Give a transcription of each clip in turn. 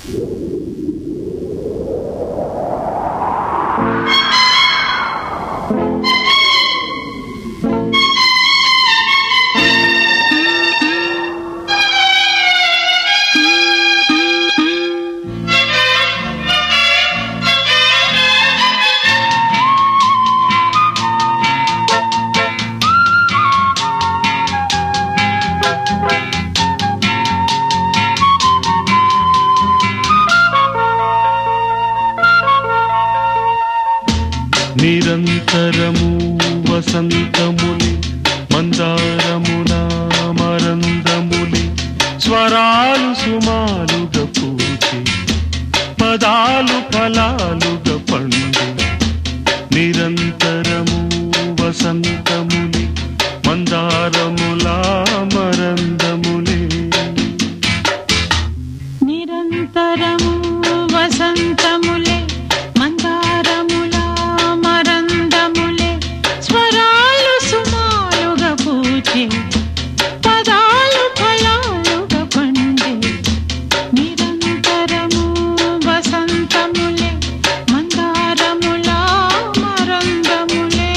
నిరంతరము వసంతములి మందారముల మరందములి స్వరాలు సుమాలుగా పూచి పదాలు ఫలాలుగా పండు. నిరంతరము వసంతములి మందారముల మరందములి నిరంతరము వసంతములే మందారముల మరందములే స్వరాలు సుమాలుగా పూచి పదాలు ఫలాలుగా పండే. నిరంతరము వసంతములే మందారముల మరందములే.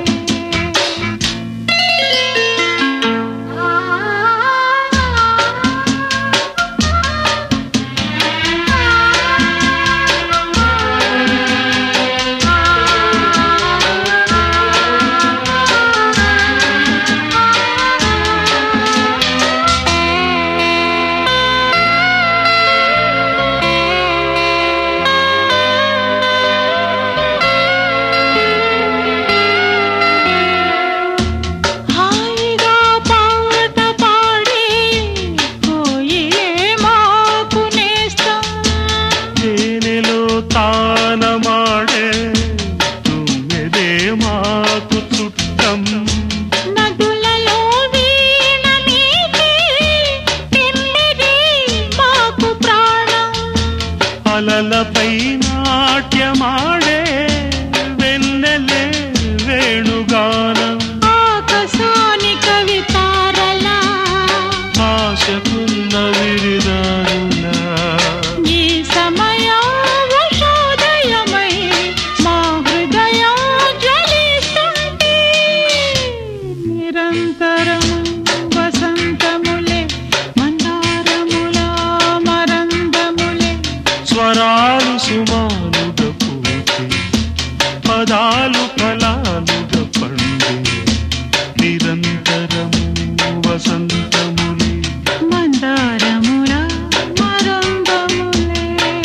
తానమాడే తుమ్మెదే మాకు చుట్టం. నదులలో వీణ నీటి తిమ్మిరి మాకు ప్రాణం. అలలపై నాట్యమాడే వెన్నెలే వేణుగానం. ఆకాశాని కవితారల ఆశకున్న విరిదారుల ఈ సమయం నిరంతరము వసంతములే మందారముల మరందములే స్వరాలు సుమాలుగా పూచి పదాలు ఫలాలుగా పండు. నిరంతరము వసంతములే మందారముల మరందములే.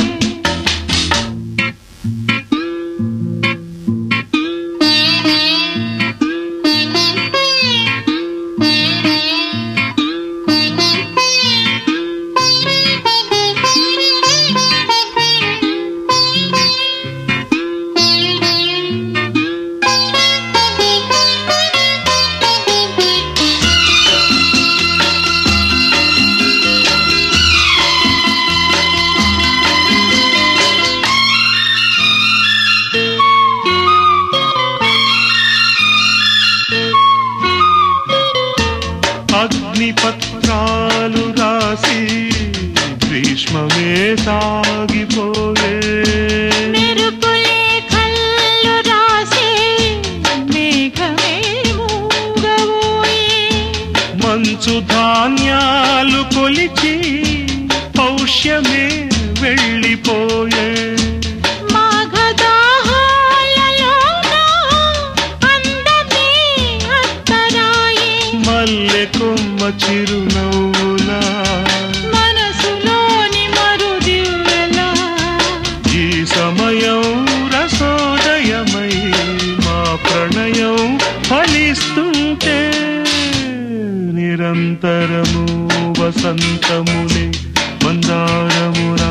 అగ్నిపత్రాలు రాసి గ్రీష్మమే సాగిపోయే. మెరుపులే కళ్ళు రాసి మేఘమే మూగబోయే. మంచు ధాన్యాలు కొలిచి పౌష్యమే వెళ్ళిపోయే. మల్లె కొమ్మ చిరునవ్వులా మనసులోని మరుదివ్వెలా ఈ సమయం రసోదయమై మా ప్రణయం ఫలిస్తుంటే. నిరంతరము వసంతములే మందారముల